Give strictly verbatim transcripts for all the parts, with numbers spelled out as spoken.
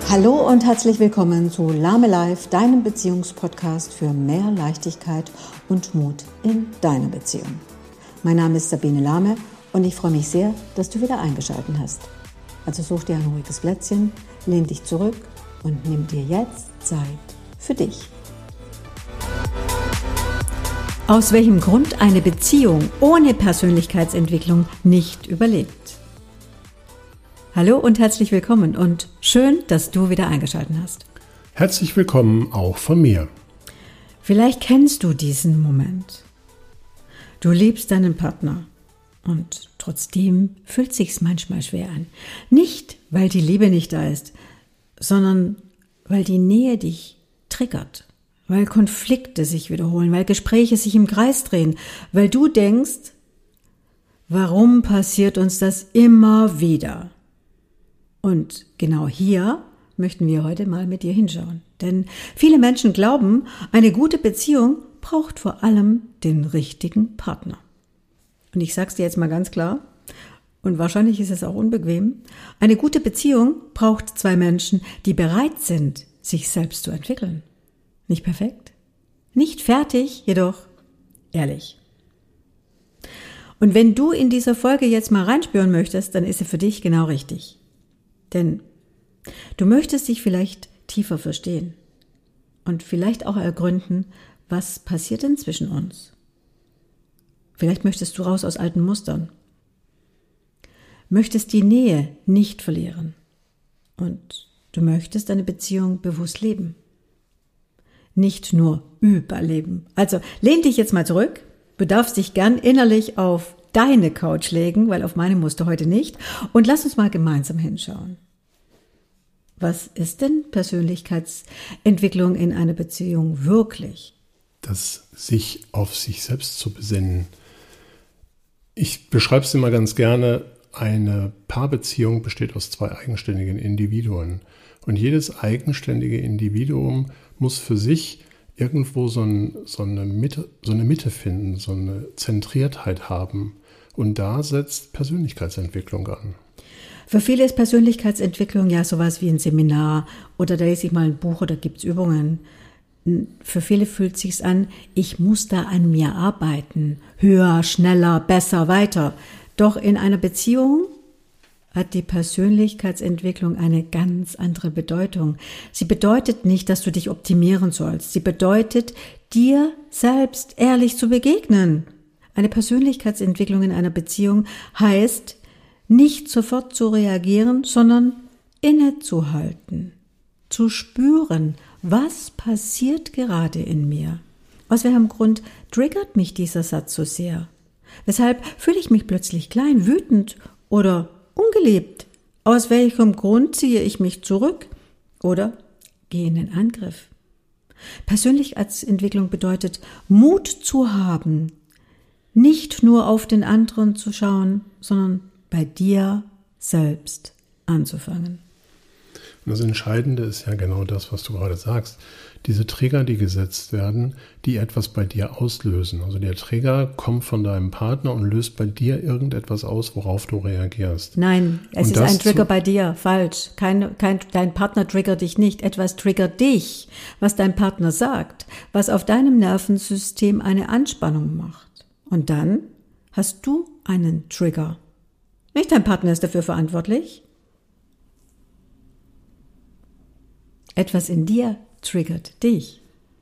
Hallo und herzlich willkommen zu Lahme Life, deinem Beziehungspodcast für mehr Leichtigkeit und Mut in deiner Beziehung. Mein Name ist Sabine Lahme und ich freue mich sehr, dass du wieder eingeschaltet hast. Also such dir ein ruhiges Plätzchen, lehn dich zurück und nimm dir jetzt Zeit für dich. Aus welchem Grund eine Beziehung ohne Persönlichkeitsentwicklung nicht überlebt? Hallo und herzlich willkommen und schön, dass du wieder eingeschaltet hast. Herzlich willkommen auch von mir. Vielleicht kennst du diesen Moment. Du liebst deinen Partner und trotzdem fühlt sich's manchmal schwer an. Nicht, weil die Liebe nicht da ist, sondern weil die Nähe dich triggert, weil Konflikte sich wiederholen, weil Gespräche sich im Kreis drehen, weil du denkst, warum passiert uns das immer wieder? Und genau hier möchten wir heute mal mit dir hinschauen. Denn viele Menschen glauben, eine gute Beziehung braucht vor allem den richtigen Partner. Und ich sag's dir jetzt mal ganz klar, und wahrscheinlich ist es auch unbequem, eine gute Beziehung braucht zwei Menschen, die bereit sind, sich selbst zu entwickeln. Nicht perfekt, nicht fertig, jedoch ehrlich. Und wenn du in dieser Folge jetzt mal reinspüren möchtest, dann ist sie für dich genau richtig. Denn du möchtest dich vielleicht tiefer verstehen und vielleicht auch ergründen, was passiert denn zwischen uns. Vielleicht möchtest du raus aus alten Mustern, möchtest die Nähe nicht verlieren und du möchtest deine Beziehung bewusst leben. Nicht nur überleben. Also lehn dich jetzt mal zurück, du darfst dich gern innerlich auf deine Couch legen, weil auf meine musst du heute nicht. Und lass uns mal gemeinsam hinschauen. Was ist denn Persönlichkeitsentwicklung in einer Beziehung wirklich? Das sich auf sich selbst zu besinnen. Ich beschreibe es immer ganz gerne, eine Paarbeziehung besteht aus zwei eigenständigen Individuen. Und jedes eigenständige Individuum muss für sich irgendwo so, ein, so, eine Mitte, so eine Mitte finden, so eine Zentriertheit haben. Und da setzt Persönlichkeitsentwicklung an. Für viele ist Persönlichkeitsentwicklung ja sowas wie ein Seminar oder da lese ich mal ein Buch oder gibt's Übungen. Für viele fühlt es sich an, ich muss da an mir arbeiten. Höher, schneller, besser, weiter. Doch in einer Beziehung hat die Persönlichkeitsentwicklung eine ganz andere Bedeutung. Sie bedeutet nicht, dass du dich optimieren sollst. Sie bedeutet, dir selbst ehrlich zu begegnen. Eine Persönlichkeitsentwicklung in einer Beziehung heißt, nicht sofort zu reagieren, sondern innezuhalten, zu spüren, was passiert gerade in mir. Aus welchem Grund triggert mich dieser Satz so sehr? Weshalb fühle ich mich plötzlich klein, wütend oder ungeliebt? Aus welchem Grund ziehe ich mich zurück oder gehe in den Angriff? Persönlichkeitsentwicklung bedeutet, Mut zu haben, nicht nur auf den anderen zu schauen, sondern bei dir selbst anzufangen. Und das Entscheidende ist ja genau das, was du gerade sagst. Diese Trigger, die gesetzt werden, die etwas bei dir auslösen. Also der Trigger kommt von deinem Partner und löst bei dir irgendetwas aus, worauf du reagierst. Nein, es und ist ein Trigger bei dir. Falsch. Kein, kein, dein Partner triggert dich nicht. Etwas triggert dich, was dein Partner sagt, was auf deinem Nervensystem eine Anspannung macht. Und dann hast du einen Trigger. Nicht dein Partner ist dafür verantwortlich. Etwas in dir triggert dich.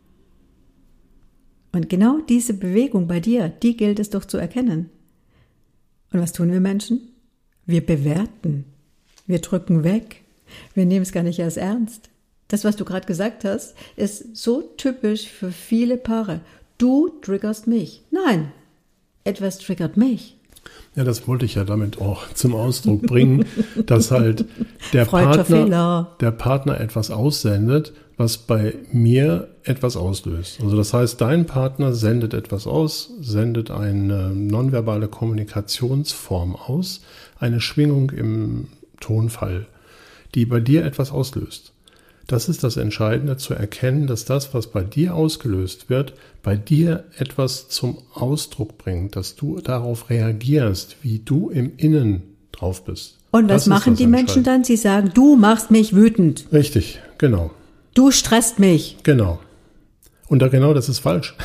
Und genau diese Bewegung bei dir, die gilt es doch zu erkennen. Und was tun wir Menschen? Wir bewerten. Wir drücken weg. Wir nehmen es gar nicht erst ernst. Das, was du gerade gesagt hast, ist so typisch für viele Paare. Du triggerst mich. Nein, etwas triggert mich. Ja, das wollte ich ja damit auch zum Ausdruck bringen, dass halt der Partner, der Partner etwas aussendet, was bei mir etwas auslöst. Also das heißt, dein Partner sendet etwas aus, sendet eine nonverbale Kommunikationsform aus, eine Schwingung im Tonfall, die bei dir etwas auslöst. Das ist das Entscheidende, zu erkennen, dass das, was bei dir ausgelöst wird, bei dir etwas zum Ausdruck bringt, dass du darauf reagierst, wie du im Innen drauf bist. Und was machen die Menschen dann? Sie sagen, du machst mich wütend. Richtig, genau. Du stresst mich. Genau. Und da genau, das ist falsch.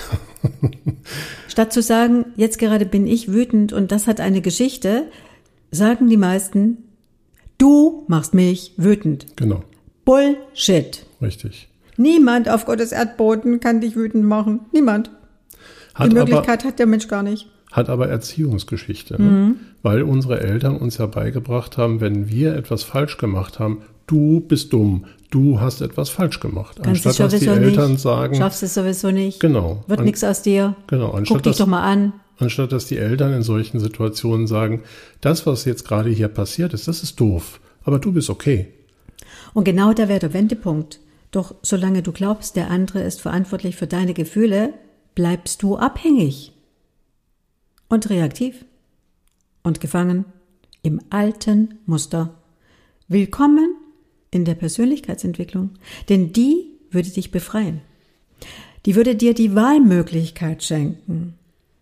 Statt zu sagen, jetzt gerade bin ich wütend und das hat eine Geschichte, sagen die meisten, du machst mich wütend. Genau. Bullshit. Richtig. Niemand auf Gottes Erdboden kann dich wütend machen. Niemand. Hat die Möglichkeit aber, hat der Mensch gar nicht. Hat aber Erziehungsgeschichte. Ne? Mhm. Weil unsere Eltern uns ja beigebracht haben, wenn wir etwas falsch gemacht haben, du bist dumm, du hast etwas falsch gemacht. Kannst anstatt dass die Eltern nicht. sagen, schaffst es sowieso nicht. Genau. Wird nichts aus dir. Genau. Anstatt Guck dich dass, doch mal an. Anstatt dass die Eltern in solchen Situationen sagen, das, was jetzt gerade hier passiert ist, das ist doof, aber du bist okay. Und genau da wäre der Wendepunkt. Doch solange du glaubst, der andere ist verantwortlich für deine Gefühle, bleibst du abhängig und reaktiv und gefangen im alten Muster. Willkommen in der Persönlichkeitsentwicklung, denn die würde dich befreien. Die würde dir die Wahlmöglichkeit schenken.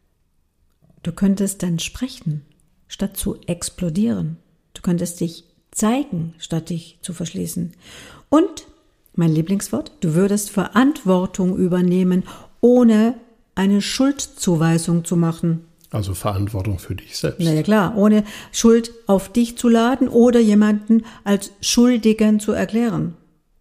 Du könntest dann sprechen, statt zu explodieren. Du könntest dich zeigen, statt dich zu verschließen. Und, mein Lieblingswort, du würdest Verantwortung übernehmen, ohne eine Schuldzuweisung zu machen. Also Verantwortung für dich selbst. Na ja klar, ohne Schuld auf dich zu laden oder jemanden als Schuldigen zu erklären.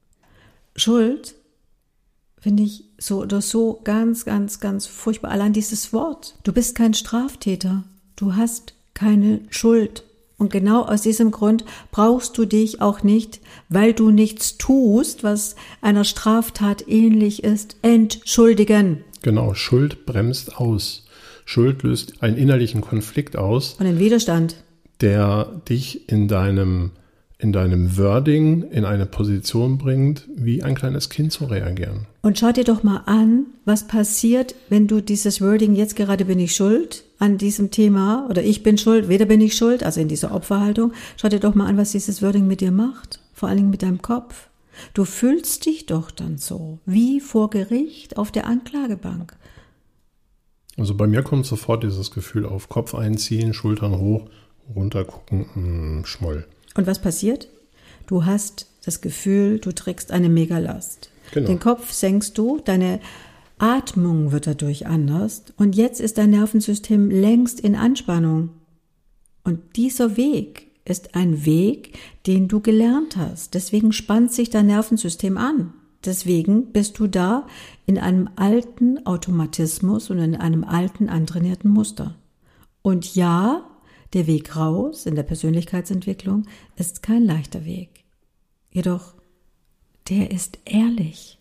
Schuld finde ich so oder so ganz, ganz, ganz furchtbar. Allein dieses Wort. Du bist kein Straftäter. Du hast keine Schuld. Und genau aus diesem Grund brauchst du dich auch nicht, weil du nichts tust, was einer Straftat ähnlich ist, entschuldigen. Genau, Schuld bremst aus. Schuld löst einen innerlichen Konflikt aus. Und einen Widerstand. Der dich in deinem, in deinem Wording in eine Position bringt, wie ein kleines Kind zu reagieren. Und schau dir doch mal an, was passiert, wenn du dieses Wording, jetzt gerade bin ich schuld, an diesem Thema, oder ich bin schuld, weder bin ich schuld, also in dieser Opferhaltung, schau dir doch mal an, was dieses Wording mit dir macht, vor allen Dingen mit deinem Kopf. Du fühlst dich doch dann so, wie vor Gericht auf der Anklagebank. Also bei mir kommt sofort dieses Gefühl auf, Kopf einziehen, Schultern hoch, runter gucken, mh, Schmoll. Und was passiert? Du hast das Gefühl, du trägst eine Megalast. Genau. Den Kopf senkst du, deine Atmung wird dadurch anders und jetzt ist dein Nervensystem längst in Anspannung. Und dieser Weg ist ein Weg, den du gelernt hast. Deswegen spannt sich dein Nervensystem an. Deswegen bist du da in einem alten Automatismus und in einem alten antrainierten Muster. Und ja, der Weg raus in der Persönlichkeitsentwicklung ist kein leichter Weg. Jedoch, der ist ehrlich.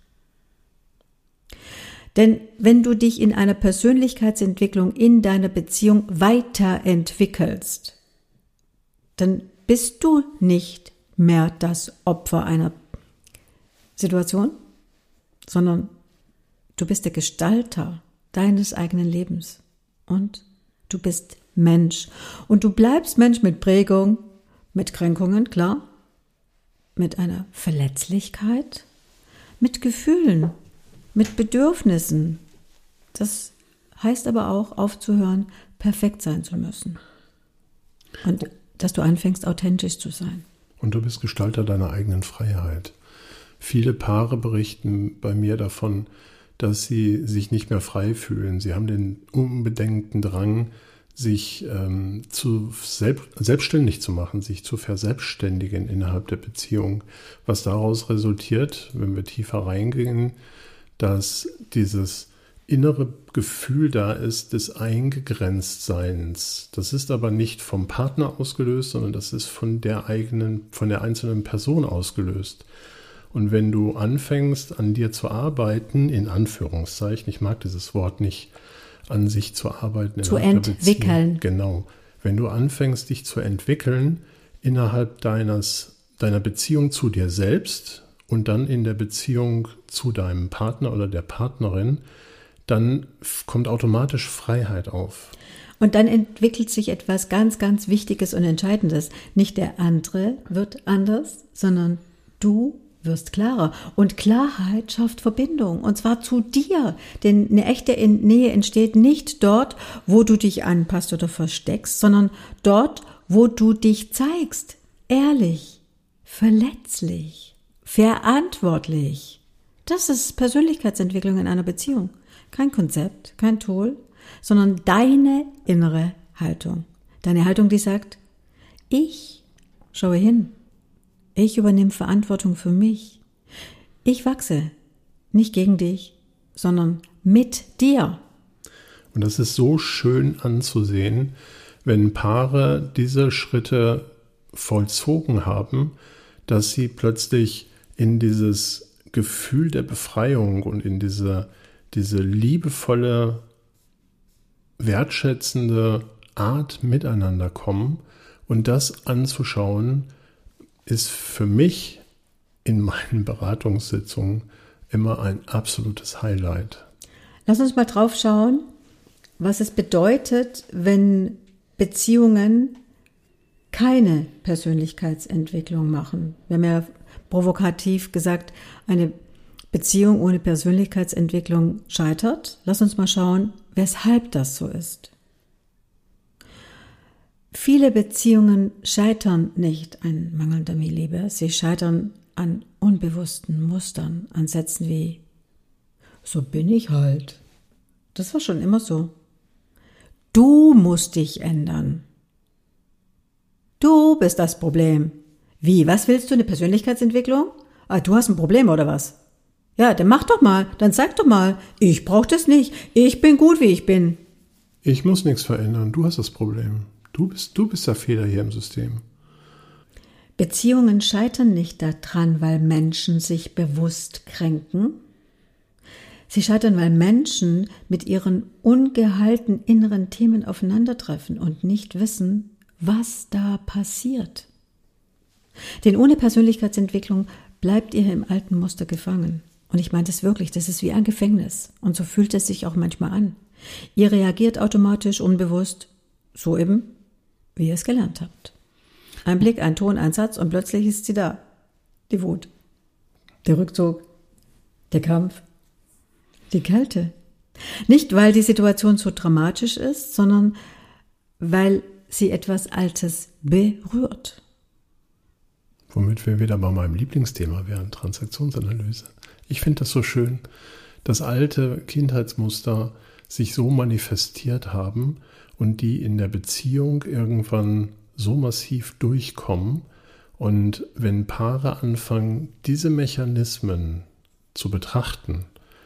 Denn wenn du dich in einer Persönlichkeitsentwicklung in deiner Beziehung weiterentwickelst, dann bist du nicht mehr das Opfer einer Situation, sondern du bist der Gestalter deines eigenen Lebens und du bist Mensch. Und du bleibst Mensch mit Prägung, mit Kränkungen, klar, mit einer Verletzlichkeit, mit Gefühlen, mit Bedürfnissen. Das heißt aber auch, aufzuhören, perfekt sein zu müssen. Und dass du anfängst, authentisch zu sein. Und du bist Gestalter deiner eigenen Freiheit. Viele Paare berichten bei mir davon, dass sie sich nicht mehr frei fühlen. Sie haben den unbedenkten Drang, sich ähm, zu selbst, selbstständig zu machen, sich zu verselbstständigen innerhalb der Beziehung. Was daraus resultiert, wenn wir tiefer reingehen, dass dieses innere Gefühl da ist des Eingegrenztseins. Das ist aber nicht vom Partner ausgelöst, sondern das ist von der eigenen, von der einzelnen Person ausgelöst. Und wenn du anfängst, an dir zu arbeiten, in Anführungszeichen, ich mag dieses Wort nicht, an sich zu arbeiten. Zu entwickeln. Genau. Wenn du anfängst, dich zu entwickeln innerhalb deines, deiner Beziehung zu dir selbst und dann in der Beziehung zu deinem Partner oder der Partnerin, dann kommt automatisch Freiheit auf. Und dann entwickelt sich etwas ganz, ganz Wichtiges und Entscheidendes. Nicht der andere wird anders, sondern du wirst klarer. Und Klarheit schafft Verbindung. Und zwar zu dir. Denn eine echte Nähe entsteht nicht dort, wo du dich anpasst oder versteckst, sondern dort, wo du dich zeigst. ehrlich, verletzlich, verantwortlich. Das ist Persönlichkeitsentwicklung in einer Beziehung. Kein Konzept, kein Tool, sondern deine innere Haltung. Deine Haltung, die sagt, ich schaue hin. Ich übernehme Verantwortung für mich. Ich wachse. Nicht gegen dich, sondern mit dir. Und das ist so schön anzusehen, wenn Paare diese Schritte vollzogen haben, dass sie plötzlich in dieses Gefühl der Befreiung und in diese, diese liebevolle, wertschätzende Art miteinander kommen. Und das anzuschauen, ist für mich in meinen Beratungssitzungen immer ein absolutes Highlight. Lass uns mal drauf schauen, was es bedeutet, wenn Beziehungen keine Persönlichkeitsentwicklung machen. Wir haben ja provokativ gesagt, eine Beziehung ohne Persönlichkeitsentwicklung scheitert. Lass uns mal schauen, weshalb das so ist. Viele Beziehungen scheitern nicht an mangelnder Liebe. Sie scheitern an unbewussten Mustern, an Sätzen wie so bin ich halt. Das war schon immer so. Du musst dich ändern. Du bist das Problem. Wie, was willst du, eine Persönlichkeitsentwicklung? Ah, du hast ein Problem oder was? Ja, dann mach doch mal, dann sag doch mal, ich brauche das nicht, ich bin gut, wie ich bin. Ich muss nichts verändern, du hast das Problem. Du bist, du bist der Fehler hier im System. Beziehungen scheitern nicht daran, weil Menschen sich bewusst kränken. Sie scheitern, weil Menschen mit ihren ungeheilten inneren Themen aufeinandertreffen und nicht wissen, was da passiert. Denn ohne Persönlichkeitsentwicklung bleibt ihr im alten Muster gefangen. Und ich meine das wirklich, das ist wie ein Gefängnis. Und so fühlt es sich auch manchmal an. Ihr reagiert automatisch, unbewusst, so eben, wie ihr es gelernt habt. Ein Blick, ein Ton, ein Satz und plötzlich ist sie da. Die Wut, der Rückzug, der Kampf, die Kälte. Nicht, weil die Situation so dramatisch ist, sondern weil sie etwas Altes berührt. Womit wir wieder bei meinem Lieblingsthema wären, Transaktionsanalyse. Ich finde das so schön, dass alte Kindheitsmuster sich so manifestiert haben und die in der Beziehung irgendwann so massiv durchkommen. Und wenn Paare anfangen, diese Mechanismen zu betrachten,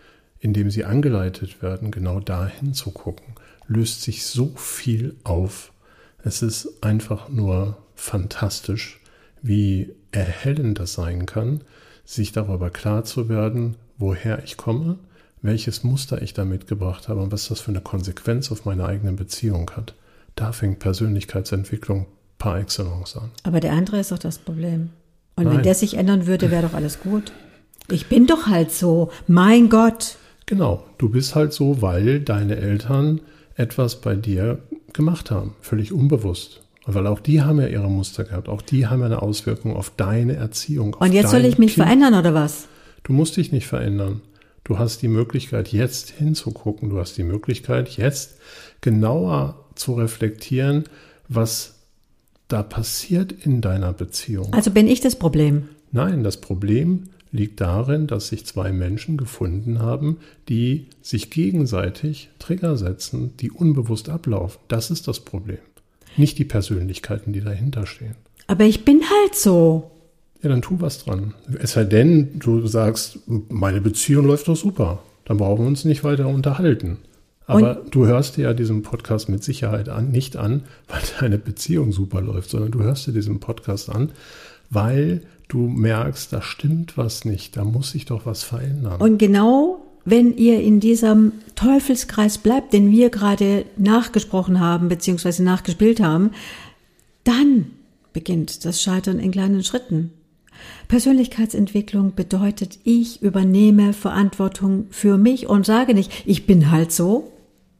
indem sie angeleitet werden, genau dahin zu gucken, löst sich so viel auf. Es ist einfach nur fantastisch, wie erhellend das sein kann, sich darüber klar zu werden, woher ich komme, welches Muster ich da mitgebracht habe und was das für eine Konsequenz auf meine eigene Beziehung hat. Da fängt Persönlichkeitsentwicklung par excellence an. Aber der andere ist doch das Problem. Und Nein. wenn der sich ändern würde, wäre doch alles gut. Ich bin doch halt so, mein Gott. Genau, du bist halt so, weil deine Eltern etwas bei dir gemacht haben, völlig unbewusst. Weil auch die haben ja ihre Muster gehabt, auch die haben ja eine Auswirkung auf deine Erziehung. Und jetzt soll ich mich kind. verändern oder was? Du musst dich nicht verändern. Du hast die Möglichkeit, jetzt hinzugucken. Du hast die Möglichkeit, jetzt genauer zu reflektieren, was da passiert in deiner Beziehung. Also bin ich das Problem? Nein, das Problem liegt darin, dass sich zwei Menschen gefunden haben, die sich gegenseitig Trigger setzen, die unbewusst ablaufen. Das ist das Problem. Nicht die Persönlichkeiten, die dahinter stehen. Aber ich bin halt so. Ja, dann tu was dran. Es sei denn, du sagst, meine Beziehung läuft doch super. Dann brauchen wir uns nicht weiter unterhalten. Aber Und? du hörst dir ja diesen Podcast mit Sicherheit an, nicht an, weil deine Beziehung super läuft, sondern du hörst dir diesen Podcast an, weil du merkst, da stimmt was nicht, da muss sich doch was verändern. Und genau, wenn ihr in diesem Teufelskreis bleibt, den wir gerade nachgesprochen haben, beziehungsweise nachgespielt haben, dann beginnt das Scheitern in kleinen Schritten. Persönlichkeitsentwicklung bedeutet, ich übernehme Verantwortung für mich und sage nicht, ich bin halt so.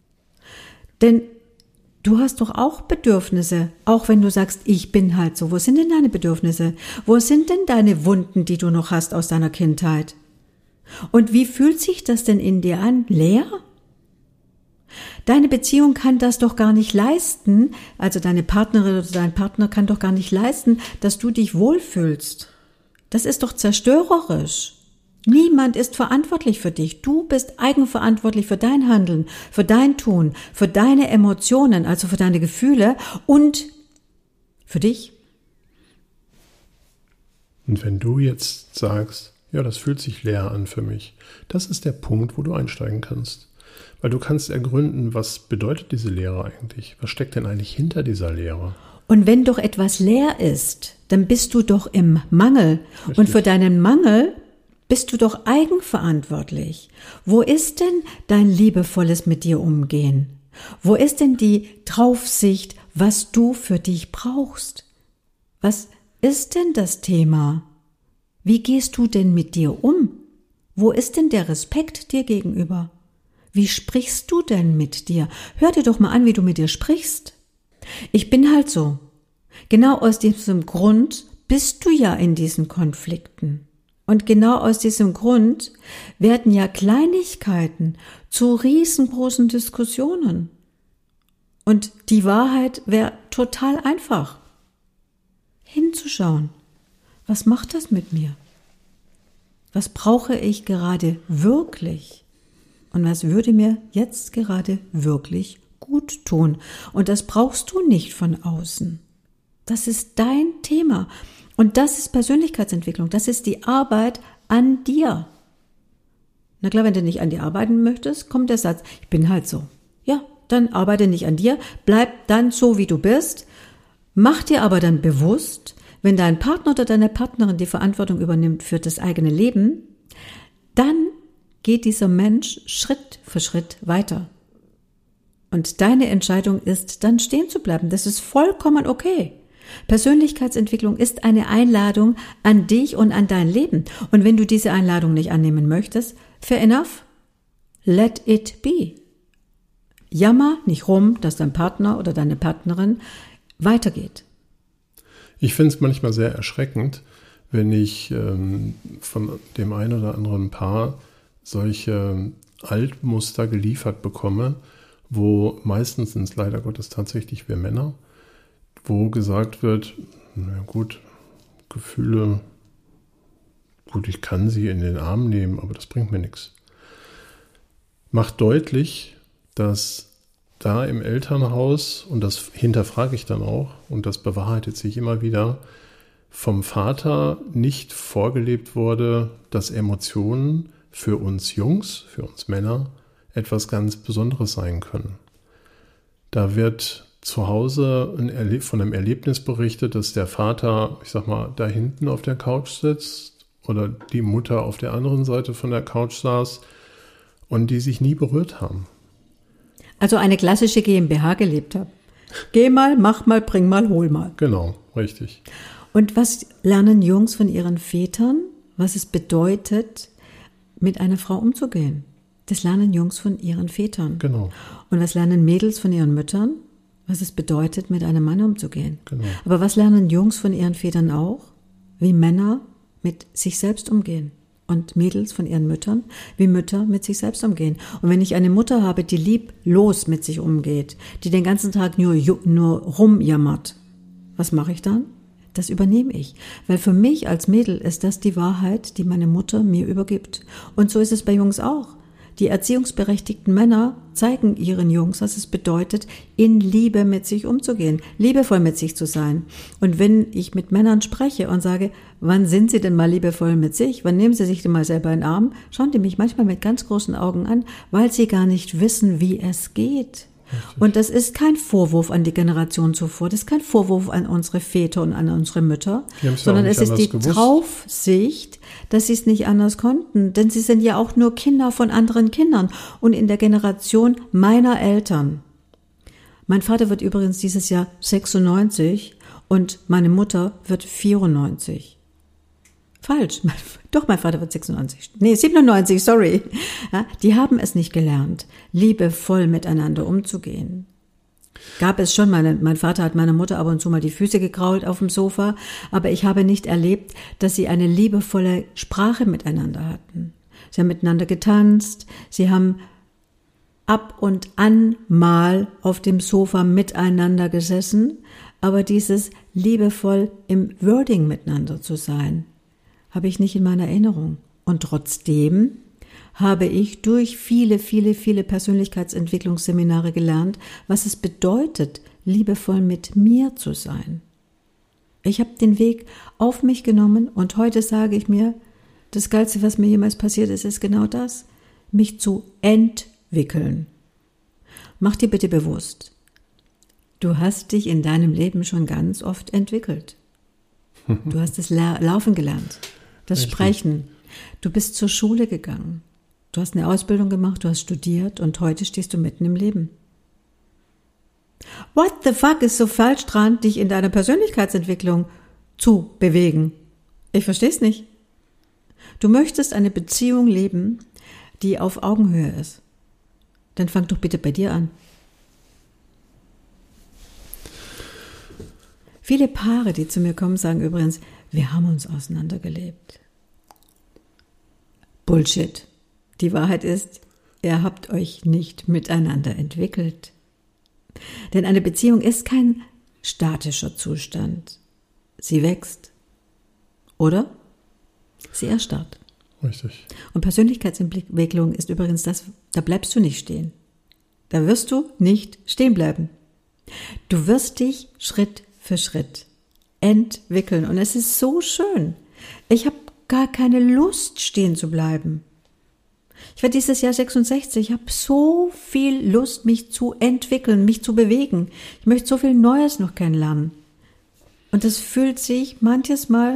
Denn du hast doch auch Bedürfnisse, auch wenn du sagst, ich bin halt so. Wo sind denn deine Bedürfnisse? Wo sind denn deine Wunden, die du noch hast aus deiner Kindheit? Und wie fühlt sich das denn in dir an? Leer? Deine Beziehung kann das doch gar nicht leisten, also deine Partnerin oder dein Partner kann doch gar nicht leisten, dass du dich wohlfühlst. Das ist doch zerstörerisch. Niemand ist verantwortlich für dich. Du bist eigenverantwortlich für dein Handeln, für dein Tun, für deine Emotionen, also für deine Gefühle und für dich. Und wenn du jetzt sagst, ja, das fühlt sich leer an für mich, das ist der Punkt, wo du einsteigen kannst. Weil du kannst ergründen, was bedeutet diese Leere eigentlich? Was steckt denn eigentlich hinter dieser Leere? Und wenn doch etwas leer ist, dann bist du doch im Mangel. Richtig. Und für deinen Mangel bist du doch eigenverantwortlich. Wo ist denn dein liebevolles mit dir umgehen? Wo ist denn die Draufsicht, was du für dich brauchst? Was ist denn das Thema? Wie gehst du denn mit dir um? Wo ist denn der Respekt dir gegenüber? Wie sprichst du denn mit dir? Hör dir doch mal an, wie du mit dir sprichst. Ich bin halt so. Genau aus diesem Grund bist du ja in diesen Konflikten. Und genau aus diesem Grund werden ja Kleinigkeiten zu riesengroßen Diskussionen. Und die Wahrheit wäre total einfach. Hinzuschauen. Was macht das mit mir? Was brauche ich gerade wirklich? Und was würde mir jetzt gerade wirklich gut tun? Und das brauchst du nicht von außen. Das ist dein Thema. Und das ist Persönlichkeitsentwicklung. Das ist die Arbeit an dir. Na klar, wenn du nicht an dir arbeiten möchtest, kommt der Satz, ich bin halt so. Ja, dann arbeite nicht an dir. Bleib dann so, wie du bist. Mach dir aber dann bewusst, wenn dein Partner oder deine Partnerin die Verantwortung übernimmt für das eigene Leben, dann geht dieser Mensch Schritt für Schritt weiter. Und deine Entscheidung ist, dann stehen zu bleiben. Das ist vollkommen okay. Persönlichkeitsentwicklung ist eine Einladung an dich und an dein Leben. Und wenn du diese Einladung nicht annehmen möchtest, fair enough, let it be. Jammer nicht rum, dass dein Partner oder deine Partnerin weitergeht. Ich finde es manchmal sehr erschreckend, wenn ich ähm, von dem einen oder anderen Paar solche Altmuster geliefert bekomme, wo meistens sind es leider Gottes tatsächlich wir Männer, wo gesagt wird, na gut, Gefühle, gut, ich kann sie in den Arm nehmen, aber das bringt mir nichts. Macht deutlich, dass da im Elternhaus, und das hinterfrage ich dann auch, und das bewahrheitet sich immer wieder, vom Vater nicht vorgelebt wurde, dass Emotionen für uns Jungs, für uns Männer, etwas ganz Besonderes sein können. Da wird zu Hause ein Erle- von einem Erlebnis berichtet, dass der Vater, ich sag mal, da hinten auf der Couch sitzt oder die Mutter auf der anderen Seite von der Couch saß und die sich nie berührt haben. Also eine klassische GmbH gelebt habe. Geh mal, mach mal, bring mal, hol mal. Genau, richtig. Und was lernen Jungs von ihren Vätern, was es bedeutet, mit einer Frau umzugehen? Das lernen Jungs von ihren Vätern. Genau. Und was lernen Mädels von ihren Müttern? Was es bedeutet, mit einem Mann umzugehen. Genau. Aber was lernen Jungs von ihren Vätern auch? Wie Männer mit sich selbst umgehen. Und Mädels von ihren Müttern, wie Mütter mit sich selbst umgehen. Und wenn ich eine Mutter habe, die lieblos mit sich umgeht, die den ganzen Tag nur, nur rumjammert, was mache ich dann? Das übernehme ich. Weil für mich als Mädel ist das die Wahrheit, die meine Mutter mir übergibt. Und so ist es bei Jungs auch. Die erziehungsberechtigten Männer zeigen ihren Jungs, was es bedeutet, in Liebe mit sich umzugehen, liebevoll mit sich zu sein. Und wenn ich mit Männern spreche und sage, wann sind sie denn mal liebevoll mit sich, wann nehmen sie sich denn mal selber in den Arm, schauen die mich manchmal mit ganz großen Augen an, weil sie gar nicht wissen, wie es geht. Richtig. Und das ist kein Vorwurf an die Generation zuvor, das ist kein Vorwurf an unsere Väter und an unsere Mütter, sondern es ist die gewusst. Draufsicht, dass sie es nicht anders konnten, denn sie sind ja auch nur Kinder von anderen Kindern und in der Generation meiner Eltern. Mein Vater wird übrigens dieses Jahr sechsundneunzig und meine Mutter wird vierundneunzig. Falsch. Doch, mein Vater wird sechsundneunzig. Nee, siebenundneunzig, sorry. Ja, die haben es nicht gelernt, liebevoll miteinander umzugehen. Gab es schon, meine, mein Vater hat meiner Mutter ab und zu mal die Füße gekrault auf dem Sofa, aber ich habe nicht erlebt, dass sie eine liebevolle Sprache miteinander hatten. Sie haben miteinander getanzt, sie haben ab und an mal auf dem Sofa miteinander gesessen, aber dieses liebevoll im Wording miteinander zu sein, habe ich nicht in meiner Erinnerung. Und trotzdem habe ich durch viele, viele, viele Persönlichkeitsentwicklungsseminare gelernt, was es bedeutet, liebevoll mit mir zu sein. Ich habe den Weg auf mich genommen und heute sage ich mir, das Geilste, was mir jemals passiert ist, ist genau das, mich zu entwickeln. Mach dir bitte bewusst, du hast dich in deinem Leben schon ganz oft entwickelt. Du hast das Laufen gelernt, das Richtig. Sprechen. Du bist zur Schule gegangen. Du hast eine Ausbildung gemacht, du hast studiert und heute stehst du mitten im Leben. What the fuck ist so falsch dran, dich in deiner Persönlichkeitsentwicklung zu bewegen? Ich verstehe es nicht. Du möchtest eine Beziehung leben, die auf Augenhöhe ist. Dann fang doch bitte bei dir an. Viele Paare, die zu mir kommen, sagen übrigens, wir haben uns auseinandergelebt. Bullshit. Die Wahrheit ist, ihr habt euch nicht miteinander entwickelt. Denn eine Beziehung ist kein statischer Zustand. Sie wächst. Oder? Sie erstarrt. Richtig. Und Persönlichkeitsentwicklung ist übrigens das, da bleibst du nicht stehen. Da wirst du nicht stehen bleiben. Du wirst dich Schritt für Schritt entwickeln. Und es ist so schön. Ich habe gar keine Lust, stehen zu bleiben. Ich werde dieses Jahr sechsundsechzig, ich habe so viel Lust, mich zu entwickeln, mich zu bewegen. Ich möchte so viel Neues noch kennenlernen. Und das fühlt sich manches Mal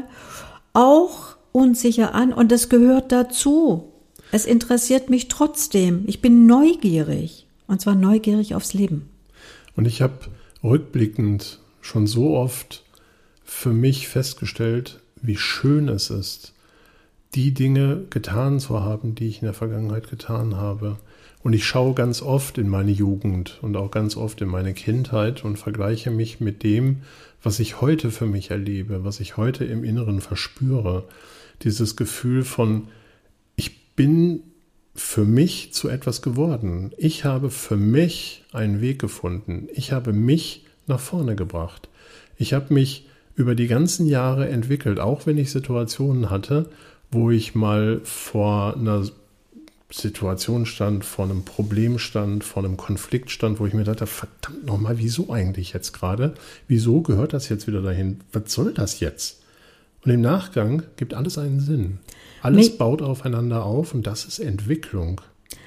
auch unsicher an und das gehört dazu. Es interessiert mich trotzdem. Ich bin neugierig und zwar neugierig aufs Leben. Und ich habe rückblickend schon so oft für mich festgestellt, wie schön es ist, die Dinge getan zu haben, die ich in der Vergangenheit getan habe. Und ich schaue ganz oft in meine Jugend und auch ganz oft in meine Kindheit und vergleiche mich mit dem, was ich heute für mich erlebe, was ich heute im Inneren verspüre. Dieses Gefühl von, ich bin für mich zu etwas geworden. Ich habe für mich einen Weg gefunden. Ich habe mich nach vorne gebracht. Ich habe mich über die ganzen Jahre entwickelt, auch wenn ich Situationen hatte, wo ich mal vor einer Situation stand, vor einem Problem stand, vor einem Konflikt stand, wo ich mir dachte, verdammt nochmal, wieso eigentlich jetzt gerade? Wieso gehört das jetzt wieder dahin? Was soll das jetzt? Und im Nachgang gibt alles einen Sinn. Alles mich, baut aufeinander auf und das ist Entwicklung.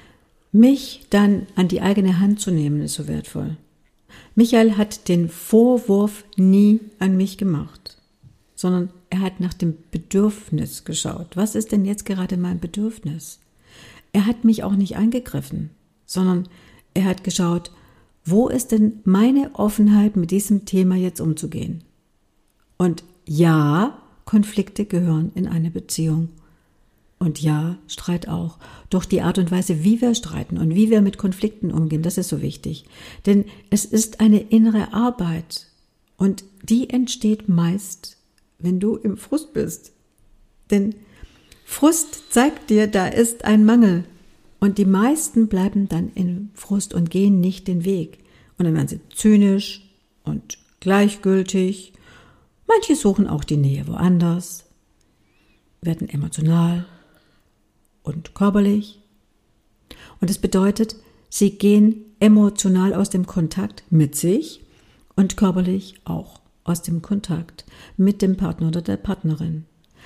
Mich dann an die eigene Hand zu nehmen, ist so wertvoll. Michael hat den Vorwurf nie an mich gemacht, sondern er hat nach dem Bedürfnis geschaut. Was ist denn jetzt gerade mein Bedürfnis? Er hat mich auch nicht angegriffen, sondern er hat geschaut, wo ist denn meine Offenheit, mit diesem Thema jetzt umzugehen? Und ja, Konflikte gehören in eine Beziehung. Und ja, Streit auch. Doch die Art und Weise, wie wir streiten und wie wir mit Konflikten umgehen, das ist so wichtig. Denn es ist eine innere Arbeit und die entsteht meist, wenn du im Frust bist. Denn Frust zeigt dir, da ist ein Mangel. Und die meisten bleiben dann in Frust und gehen nicht den Weg. Und dann werden sie zynisch und gleichgültig. Manche suchen auch die Nähe woanders, werden emotional und körperlich. Und das bedeutet, sie gehen emotional aus dem Kontakt mit sich und körperlich auch aus dem Kontakt mit dem Partner oder der Partnerin.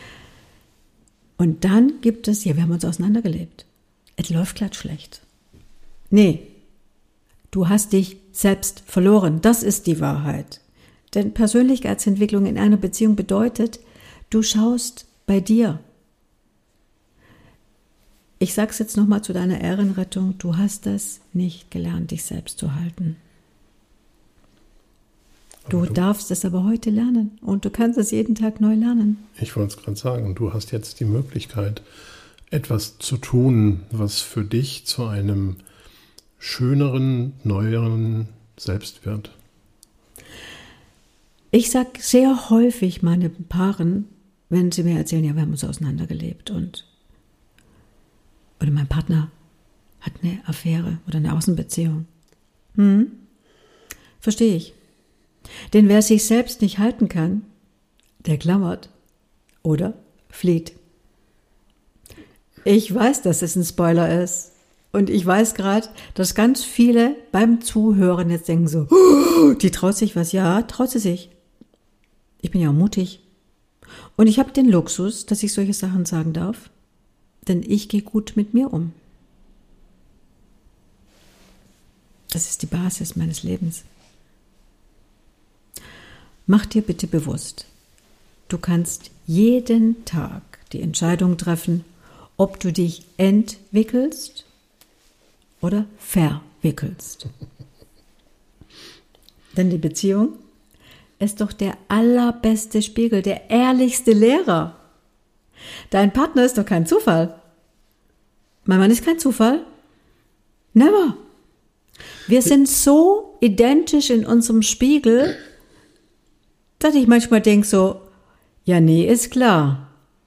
Und dann gibt es, ja, wir haben uns auseinandergelebt. Es läuft glatt schlecht. Nee, du hast dich selbst verloren. Das ist die Wahrheit. Denn Persönlichkeitsentwicklung in einer Beziehung bedeutet, du schaust bei dir. Ich sag's jetzt nochmal zu deiner Ehrenrettung, du hast das nicht gelernt, dich selbst zu halten. Du, du darfst es aber heute lernen und du kannst es jeden Tag neu lernen. Ich wollte es gerade sagen, du hast jetzt die Möglichkeit, etwas zu tun, was für dich zu einem schöneren, neueren Selbst wird. Ich sage sehr häufig meinen Paaren, wenn sie mir erzählen, ja, wir haben uns auseinandergelebt und oder mein Partner hat eine Affäre oder eine Außenbeziehung. Hm? Verstehe ich. Denn wer sich selbst nicht halten kann, der klammert oder flieht. Ich weiß, dass es ein Spoiler ist. Und ich weiß gerade, dass ganz viele beim Zuhören jetzt denken so, oh, die traut sich was. Ja, traut sie sich. Ich bin ja mutig. Und ich habe den Luxus, dass ich solche Sachen sagen darf. Denn ich gehe gut mit mir um. Das ist die Basis meines Lebens. Mach dir bitte bewusst, du kannst jeden Tag die Entscheidung treffen, ob du dich entwickelst oder verwickelst. Denn die Beziehung ist doch der allerbeste Spiegel, der ehrlichste Lehrer. Dein Partner ist doch kein Zufall. Mein Mann ist kein Zufall. Never. Wir sind so identisch in unserem Spiegel, dass ich manchmal denke so, ja, nee, ist klar.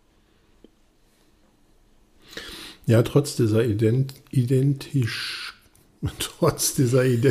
Ja, trotz dieser ident, identisch, trotz dieser Idee,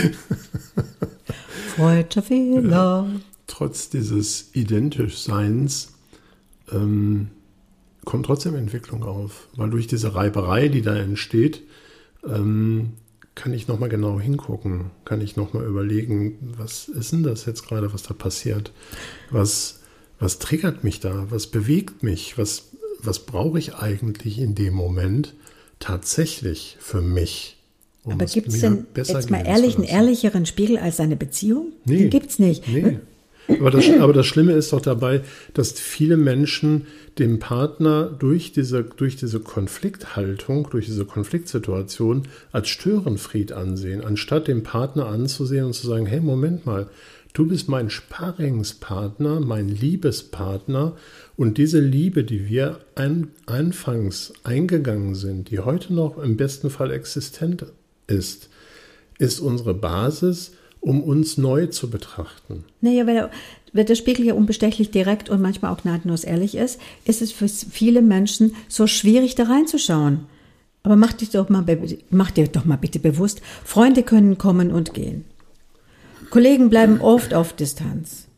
Freudscher Fehler. Ja, trotz dieses Identischseins ähm, kommt trotzdem Entwicklung auf, weil durch diese Reiberei, die da entsteht, ähm, kann ich nochmal genau hingucken, kann ich nochmal überlegen, was ist denn das jetzt gerade, was da passiert? Was, was triggert mich da? Was bewegt mich? Was, was brauche ich eigentlich in dem Moment tatsächlich für mich? Um Aber gibt es denn jetzt mal ehrlich einen ehrlicheren Spiegel als eine Beziehung? Nee. Den gibt es nicht. Nee. Aber das, aber das Schlimme ist doch dabei, dass viele Menschen dem Partner durch diese, durch diese Konflikthaltung, durch diese Konfliktsituation als Störenfried ansehen, anstatt den Partner anzusehen und zu sagen, hey, Moment mal, du bist mein Sparringspartner, mein Liebespartner und diese Liebe, die wir an, anfangs eingegangen sind, die heute noch im besten Fall existent ist, ist unsere Basis, um uns neu zu betrachten. Naja, weil der, weil der Spiegel ja unbestechlich direkt und manchmal auch gnadenlos ehrlich ist, ist es für viele Menschen so schwierig, da reinzuschauen. Aber mach dich doch mal, mach dir doch mal bitte bewusst, Freunde können kommen und gehen. Kollegen bleiben oft auf Distanz.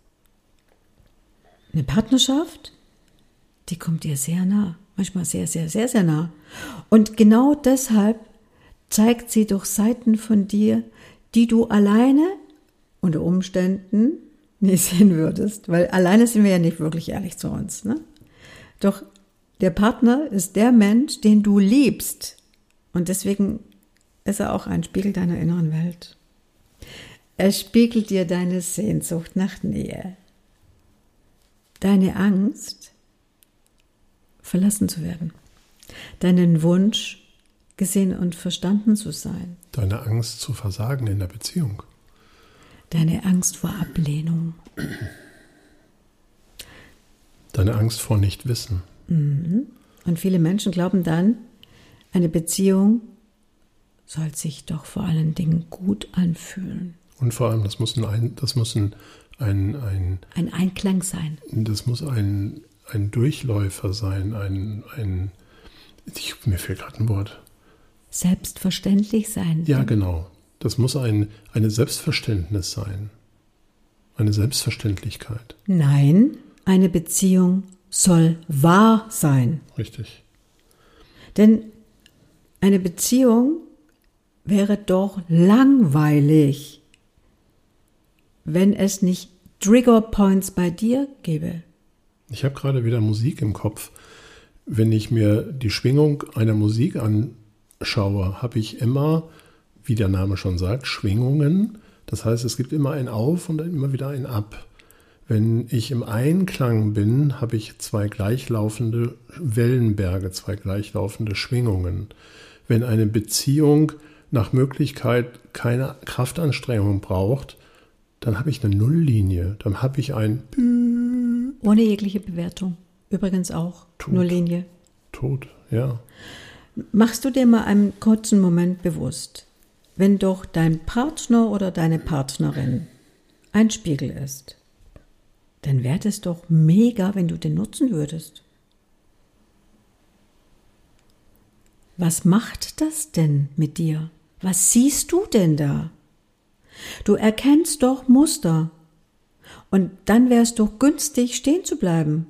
Eine Partnerschaft, die kommt dir sehr nah. Manchmal sehr, sehr, sehr, sehr nah. Und genau deshalb zeigt sie doch Seiten von dir, die du alleine unter Umständen nicht sehen würdest. Weil alleine sind wir ja nicht wirklich ehrlich zu uns. Ne? Doch der Partner ist der Mensch, den du liebst. Und deswegen ist er auch ein Spiegel deiner inneren Welt. Er spiegelt dir deine Sehnsucht nach Nähe. Deine Angst, verlassen zu werden. Deinen Wunsch, gesehen und verstanden zu sein. Deine Angst zu versagen in der Beziehung. Deine Angst vor Ablehnung. Deine Angst vor Nichtwissen. Mhm. Und viele Menschen glauben dann, eine Beziehung soll sich doch vor allen Dingen gut anfühlen. Und vor allem, das muss ein, das muss ein, ein, ein, ein Einklang sein. Das muss ein, ein Durchläufer sein, ein, ein ich, mir fehlt gerade ein Wort. Selbstverständlich sein. Ja, genau. Das muss ein, eine Selbstverständnis sein. Eine Selbstverständlichkeit. Nein, eine Beziehung soll wahr sein. Richtig. Denn eine Beziehung wäre doch langweilig, wenn es nicht Triggerpoints bei dir gäbe. Ich habe gerade wieder Musik im Kopf. Wenn ich mir die Schwingung einer Musik anschaue, habe ich immer, wie der Name schon sagt, Schwingungen. Das heißt, es gibt immer ein Auf und dann immer wieder ein Ab. Wenn ich im Einklang bin, habe ich zwei gleichlaufende Wellenberge, zwei gleichlaufende Schwingungen. Wenn eine Beziehung nach Möglichkeit keine Kraftanstrengung braucht, dann habe ich eine Nulllinie. Dann habe ich ein ohne jegliche Bewertung. Übrigens auch Tod. Nulllinie. Tod, ja. Machst du dir mal einen kurzen Moment bewusst, wenn doch dein Partner oder deine Partnerin ein Spiegel ist, dann wäre es doch mega, wenn du den nutzen würdest. Was macht das denn mit dir? Was siehst du denn da? Du erkennst doch Muster. Und dann wäre es doch günstig, stehen zu bleiben.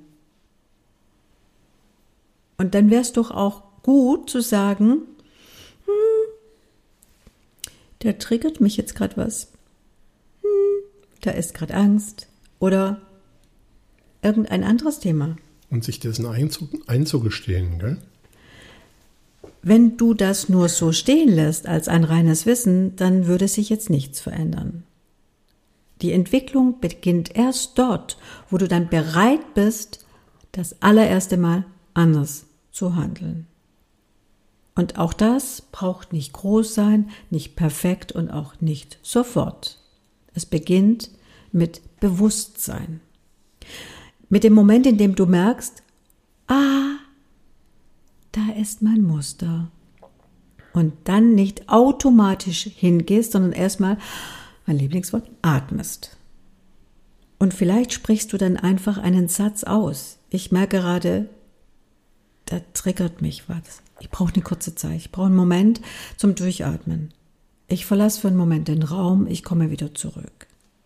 Und dann wäre es doch auch gut zu sagen, hm, da triggert mich jetzt gerade was. Hm, da ist gerade Angst oder irgendein anderes Thema. Und sich dessen einzugestehen, gell? Wenn du das nur so stehen lässt als ein reines Wissen, dann würde sich jetzt nichts verändern. Die Entwicklung beginnt erst dort, wo du dann bereit bist, das allererste Mal anders zu handeln. Und auch das braucht nicht groß sein, nicht perfekt und auch nicht sofort. Es beginnt mit Bewusstsein. Mit dem Moment, in dem du merkst, ah, da ist mein Muster. Und dann nicht automatisch hingehst, sondern erstmal, mein Lieblingswort, atmest. Und vielleicht sprichst du dann einfach einen Satz aus. Ich merke gerade, da triggert mich was. Ich brauche eine kurze Zeit. Ich brauche einen Moment zum Durchatmen. Ich verlasse für einen Moment den Raum, ich komme wieder zurück.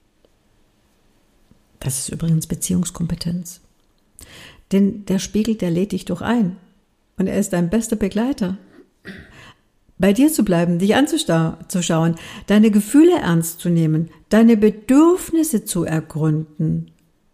Das ist übrigens Beziehungskompetenz. Denn der Spiegel, der lädt dich doch ein. Und er ist dein bester Begleiter. Bei dir zu bleiben, dich anzuschauen, deine Gefühle ernst zu nehmen, deine Bedürfnisse zu ergründen.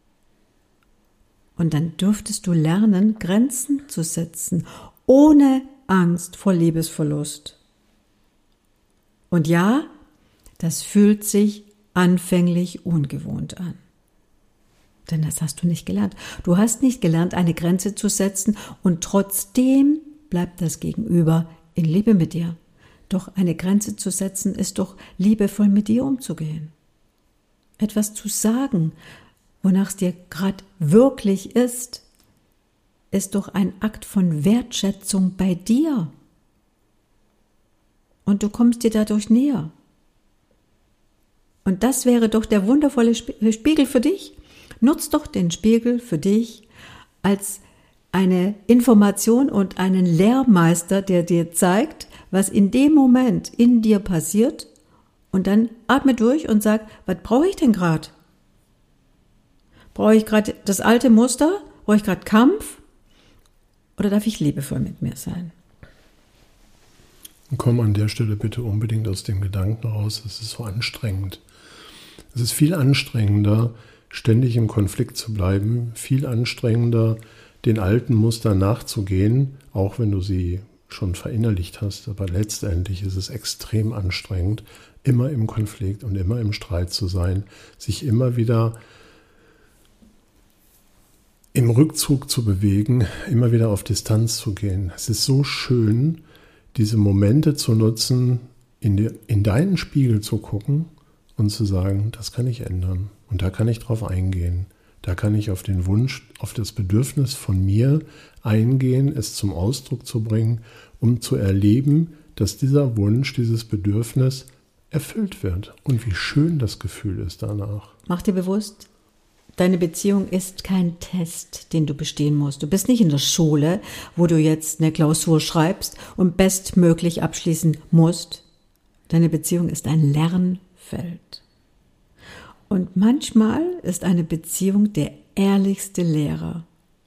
Und dann dürftest du lernen, Grenzen zu setzen, ohne Angst vor Liebesverlust. Und ja, das fühlt sich anfänglich ungewohnt an. Denn das hast du nicht gelernt. Du hast nicht gelernt, eine Grenze zu setzen und trotzdem bleibt das Gegenüber in Liebe mit dir. Doch eine Grenze zu setzen ist doch liebevoll mit dir umzugehen. Etwas zu sagen, wonach es dir gerade wirklich ist, ist doch ein Akt von Wertschätzung bei dir. Und du kommst dir dadurch näher. Und das wäre doch der wundervolle Spiegel für dich. Nutz doch den Spiegel für dich als eine Information und einen Lehrmeister, der dir zeigt, was in dem Moment in dir passiert, und dann atme durch und sag, was brauche ich denn gerade? Brauche ich gerade das alte Muster? Brauche ich gerade Kampf? Oder darf ich liebevoll mit mir sein? Und komm an der Stelle bitte unbedingt aus dem Gedanken raus, es ist so anstrengend. Es ist viel anstrengender, ständig im Konflikt zu bleiben, viel anstrengender, den alten Mustern nachzugehen, auch wenn du sie schon verinnerlicht hast. Aber letztendlich ist es extrem anstrengend, immer im Konflikt und immer im Streit zu sein, sich immer wieder im Rückzug zu bewegen, immer wieder auf Distanz zu gehen. Es ist so schön, diese Momente zu nutzen, in, die, in deinen Spiegel zu gucken und zu sagen, das kann ich ändern. Und da kann ich drauf eingehen. Da kann ich auf den Wunsch, auf das Bedürfnis von mir eingehen, es zum Ausdruck zu bringen, um zu erleben, dass dieser Wunsch, dieses Bedürfnis erfüllt wird. Und wie schön das Gefühl ist danach. Mach dir bewusst, deine Beziehung ist kein Test, den du bestehen musst. Du bist nicht in der Schule, wo du jetzt eine Klausur schreibst und bestmöglich abschließen musst. Deine Beziehung ist ein Lernfeld. Und manchmal ist eine Beziehung der ehrlichste Lehrer,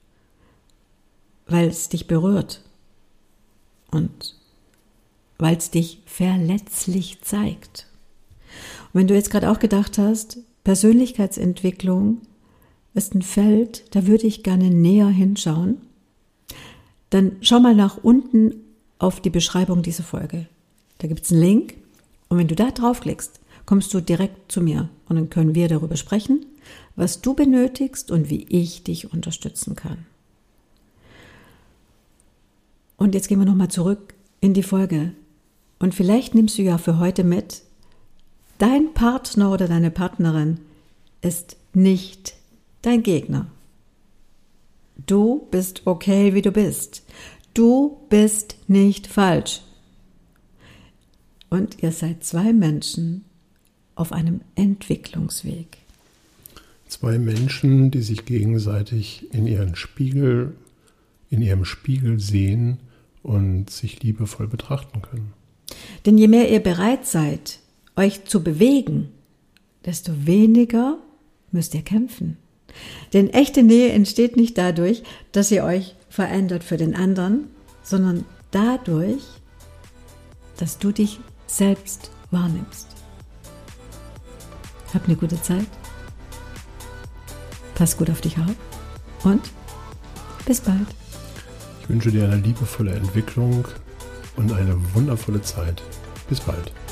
weil es dich berührt und weil es dich verletzlich zeigt. Und wenn du jetzt gerade auch gedacht hast, Persönlichkeitsentwicklung ist ein Feld, da würde ich gerne näher hinschauen, dann schau mal nach unten auf die Beschreibung dieser Folge. Da gibt es einen Link und wenn du da draufklickst, kommst du direkt zu mir und dann können wir darüber sprechen, was du benötigst und wie ich dich unterstützen kann. Und jetzt gehen wir nochmal zurück in die Folge und vielleicht nimmst du ja für heute mit, dein Partner oder deine Partnerin ist nicht dein Gegner. Du bist okay, wie du bist. Du bist nicht falsch. Und ihr seid zwei Menschen auf einem Entwicklungsweg. Zwei Menschen, die sich gegenseitig in ihren Spiegel, in ihrem Spiegel sehen und sich liebevoll betrachten können. Denn je mehr ihr bereit seid, euch zu bewegen, desto weniger müsst ihr kämpfen. Denn echte Nähe entsteht nicht dadurch, dass ihr euch verändert für den anderen, sondern dadurch, dass du dich selbst wahrnimmst. Hab eine gute Zeit. Pass gut auf dich auf und bis bald. Ich wünsche dir eine liebevolle Entwicklung und eine wundervolle Zeit. Bis bald.